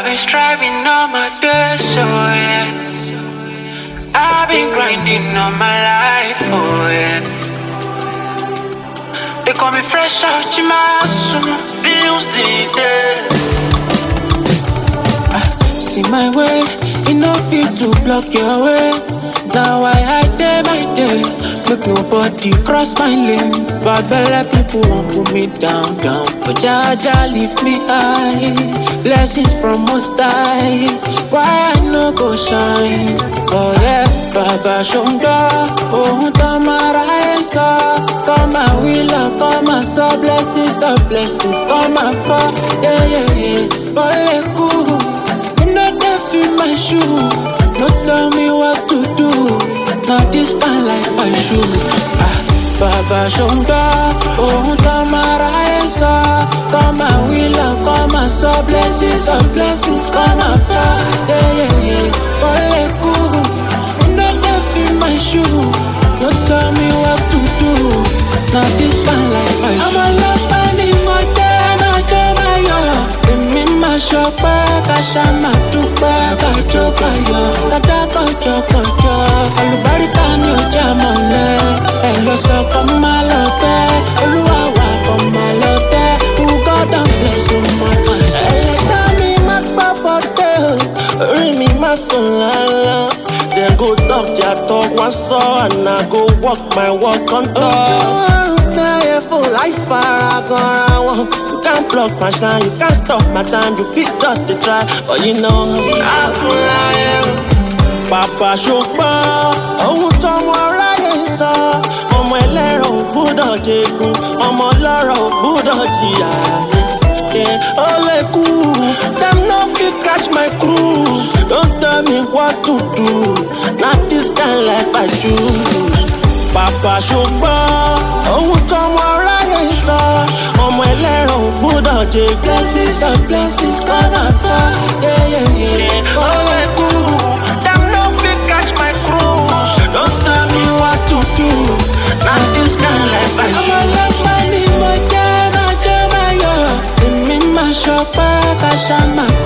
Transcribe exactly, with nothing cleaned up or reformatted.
been striving all my days, so yeah. I've been grinding all my life, oh yeah. They call me fresh out your muscle, feels the day. I see my way, enough you to block your way. Now I hide day my day, make nobody cross my lane. Bad belle people won't put me down, down. But Jaja lift me high, blessings from Most High. Why I no go shine? Oh yeah, Baba Shonda, oh Tamara Esa. Come and will, come and so blessings of blessings, come and fall, yeah yeah yeah. Ole cool, you know death in my shoe. No tell me what to do. Now this kind life I should. Ah, Baba Shonda, oh Tamara Esa. Come and will and come and so blessings and blessings come and fall. Yeah yeah yeah. Ole cool, you know death in my shoe. No tell me what to do. Now this kind life I should. I'm a lost man in my day, my day, my yo. Shopper, Kashama, Tupa, Kachoka, yo, Kataka, Chokocho, Alubarika, New Jamale, Eloso, Kamalote, Oluawa, Kamalote, who got and bless you, my Tami, my papote, Rimi, my solala. Then go talk their talk, what's all, and I go walk my walk on top. For life, I gonna you can't block my shine, you can't stop my time, you fit just to try, but you know how I am. Papa Shokba, oh, Tom, Ryan, sir. I'm a little Buddha, Jacob, I'm a little Buddha, yeah, all the cool, them no fit catch my cruise. Don't tell me what to do, not this kind of life I choose. Papa Shokba, oh, Tom, Ryan, sir. I'm a little Buddha, Jacob. Blessings and blessings gonna fall, yeah, yeah, yeah. All the cool, them no fit catch my cruise. Don't tell me what to do, not this kind of life I choose. I'm a lost man in my day, my day, my yo. In me, my shopper, Kashama.